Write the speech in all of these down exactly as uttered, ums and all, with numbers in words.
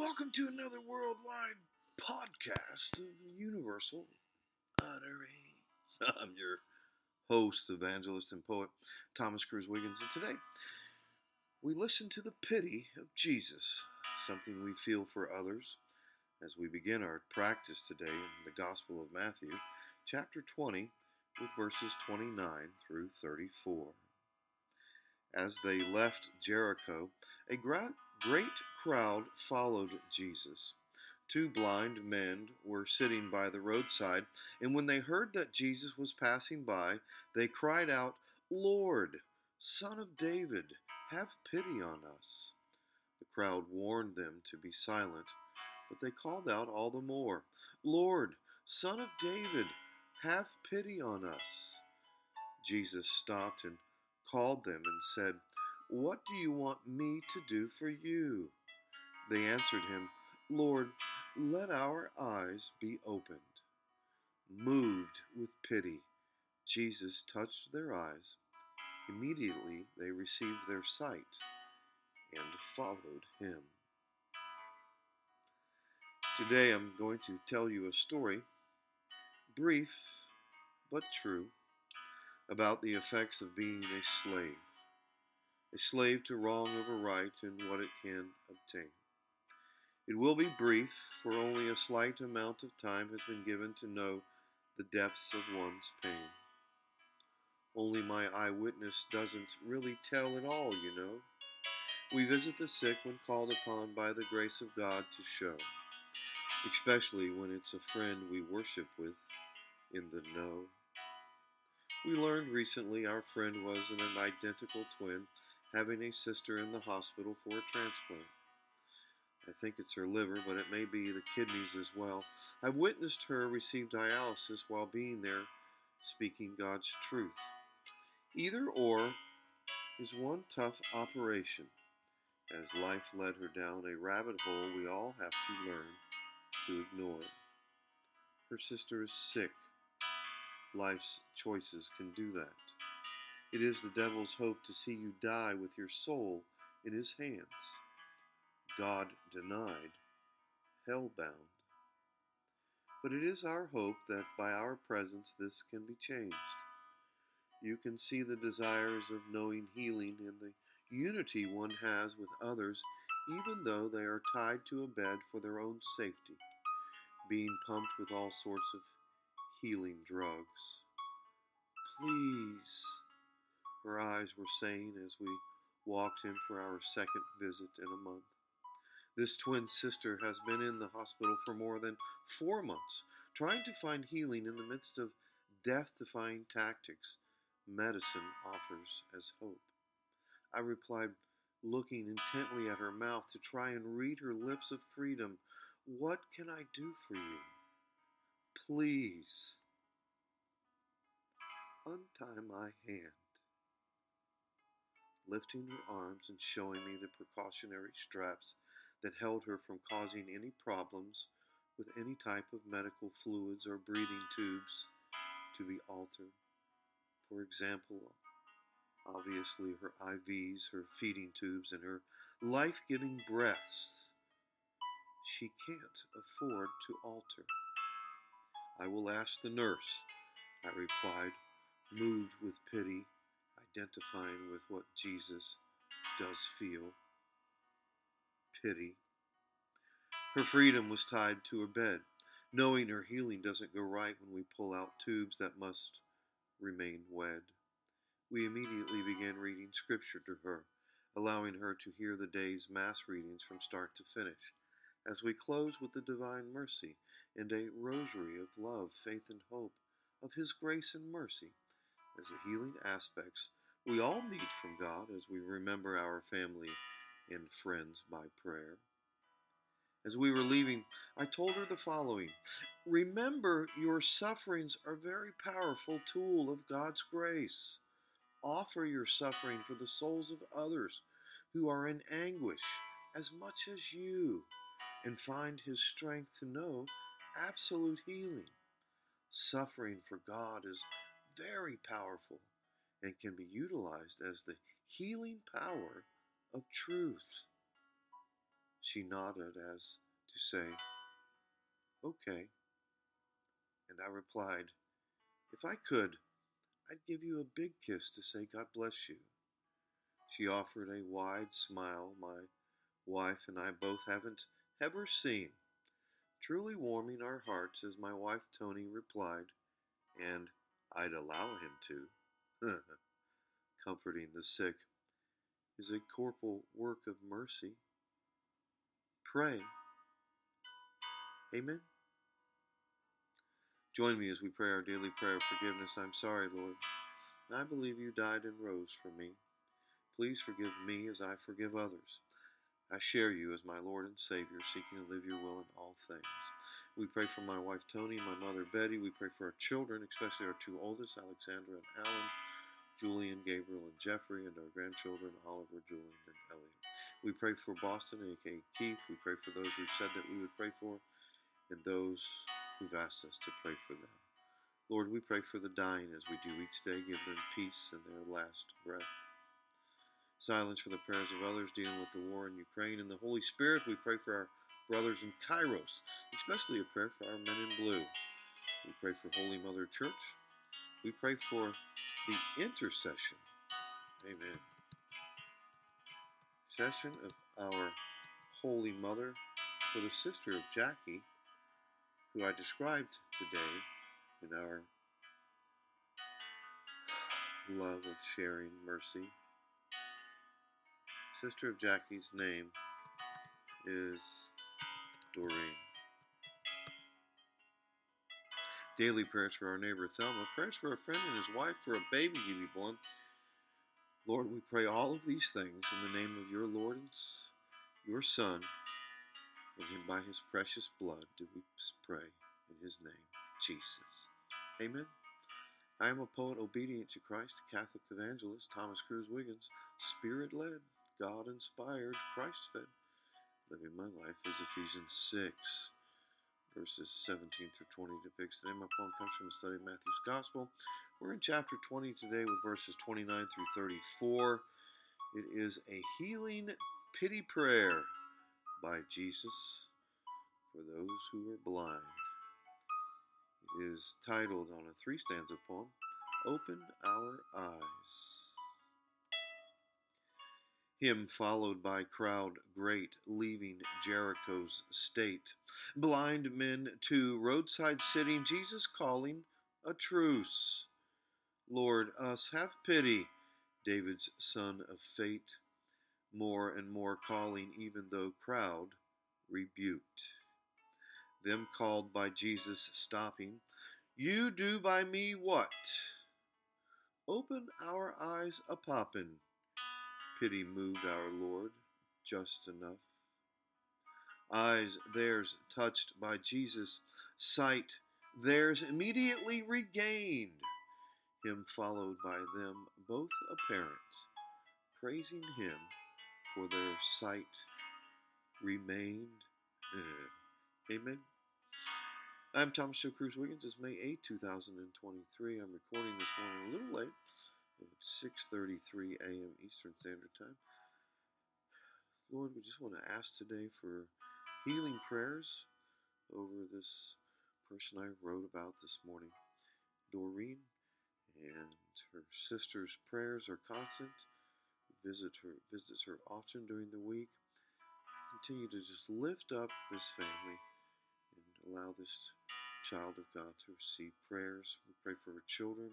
Welcome to another worldwide podcast of Universal Utterings. I'm your host, evangelist, and poet, Thomas Cruz Wiggins, and today we listen to the pity of Jesus, something we feel for others, as we begin our practice today in the Gospel of Matthew, chapter twenty, with verses twenty-nine through thirty-four. As they left Jericho, a gra- great crowd followed Jesus. Two blind men were sitting by the roadside, and when they heard that Jesus was passing by, they cried out, "Lord, Son of David, have pity on us." The crowd warned them to be silent, but they called out all the more, "Lord, Son of David, have pity on us." Jesus stopped and called them and said, "What do you want me to do for you?" They answered him, "Lord, let our eyes be opened." Moved with pity, Jesus touched their eyes. Immediately they received their sight and followed him. Today I'm going to tell you a story, brief but true, about the effects of being a slave. A slave to wrong over right and what it can obtain. It will be brief, for only a slight amount of time has been given to know the depths of one's pain. Only my eyewitness doesn't really tell it all, you know. We visit the sick when called upon by the grace of God to show, especially when it's a friend we worship with in the know. We learned recently our friend was an identical twin, having a sister in the hospital for a transplant. I think it's her liver, but it may be the kidneys as well. I've witnessed her receive dialysis while being there, speaking God's truth. Either or is one tough operation. As life led her down a rabbit hole we all have to learn to ignore. Her sister is sick. Life's choices can do that. It is the devil's hope to see you die with your soul in his hands. God denied, hell-bound. But it is our hope that by our presence this can be changed. You can see the desires of knowing healing in the unity one has with others, even though they are tied to a bed for their own safety, being pumped with all sorts of healing drugs. "Please," her eyes were saying as we walked in for our second visit in a month. This twin sister has been in the hospital for more than four months, trying to find healing in the midst of death-defying tactics medicine offers as hope. I replied, looking intently at her mouth to try and read her lips of freedom, "What can I do for you? Please, untie my hand." Lifting her arms and showing me the precautionary straps that held her from causing any problems with any type of medical fluids or breathing tubes to be altered. For example, obviously her I Vs, her feeding tubes, and her life-giving breaths she can't afford to alter. "I will ask the nurse," I replied, moved with pity, identifying with what Jesus does feel. Pity. Her freedom was tied to her bed, knowing her healing doesn't go right when we pull out tubes that must remain wed. We immediately began reading scripture to her, allowing her to hear the day's mass readings from start to finish, as we close with the divine mercy and a rosary of love, faith, and hope, of his grace and mercy, as the healing aspects we all need from God as we remember our family and friends by prayer. As we were leaving, I told her the following: "Remember, your sufferings are a very powerful tool of God's grace. Offer your suffering for the souls of others who are in anguish as much as you, and find his strength to know absolute healing. Suffering for God is very powerful and can be utilized as the healing power of truth." She nodded as to say, "Okay," and I replied, "If I could, I'd give you a big kiss to say God bless you." She offered a wide smile my wife and I both haven't ever seen, truly warming our hearts as my wife Tony replied, "And I'd allow him to." Comforting the sick is a corporal work of mercy. Pray. Amen. Join me as we pray our daily prayer of forgiveness. I'm sorry, Lord. I believe you died and rose for me. Please forgive me as I forgive others. I share you as my Lord and Savior, seeking to live your will in all things. We pray for my wife Tony, my mother Betty. We pray for our children, especially our two oldest, Alexandra and Alan, Julian, Gabriel, and Jeffrey, and our grandchildren, Oliver, Julian, and Elliot. We pray for Boston, aka Keith. We pray for those we've said that we would pray for, and those who've asked us to pray for them. Lord, we pray for the dying as we do each day. Give them peace in their last breath. Silence for the prayers of others dealing with the war in Ukraine. In the Holy Spirit, we pray for our brothers in Kairos, especially a prayer for our men in blue. We pray for Holy Mother Church. We pray for the intercession. Amen. Session of our Holy Mother for the sister of Jackie, who I described today in our love of sharing mercy. Sister of Jackie's name is Doreen. Daily prayers for our neighbor Thelma. Prayers for a friend and his wife for a baby to be born. Lord, we pray all of these things in the name of your Lord and your Son, and by his precious blood do we pray in his name, Jesus. Amen. I am a poet obedient to Christ, a Catholic evangelist, Thomas Cruz Wiggins, Spirit-led, God-inspired, Christ-fed. Living my life as Ephesians six, verses seventeen through twenty depicts. Today my poem comes from a study of Matthew's Gospel. We're in chapter twenty today with verses twenty-nine through thirty-four. It is a healing pity prayer by Jesus for those who are blind. It is titled on a three-stanza poem, Open Our Eyes. Him followed by crowd great, leaving Jericho's state. Blind men to roadside sitting, Jesus calling a truce. Lord, us have pity, David's son of fate, more and more calling, even though crowd rebuked. Them called by Jesus stopping, you do by me what? Open our eyes a-poppin'. Pity moved our Lord just enough. Eyes theirs touched by Jesus, sight theirs immediately regained. Him followed by them both apparent, praising him for their sight remained. Amen. I'm Thomas Joe Cruz Wiggins. It's May eighth, two thousand twenty-three. I'm recording this morning a little late. It's six thirty-three a.m. Eastern Standard Time. Lord, we just want to ask today for healing prayers over this person I wrote about this morning, Doreen, and her sister's prayers are constant. Visit her, visits her often during the week. Continue to just lift up this family and allow this child of God to receive prayers. We pray for her children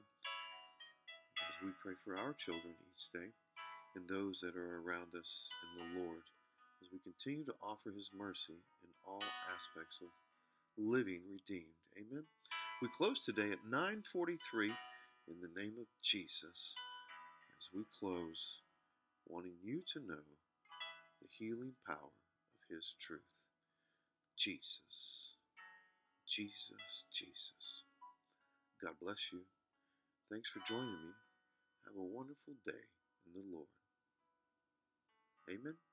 as we pray for our children each day and those that are around us in the Lord as we continue to offer his mercy in all aspects of living redeemed. Amen. We close today at nine forty-three in the name of Jesus as we close wanting you to know the healing power of his truth. Jesus, Jesus, Jesus. God bless you. Thanks for joining me. Have a wonderful day in the Lord. Amen.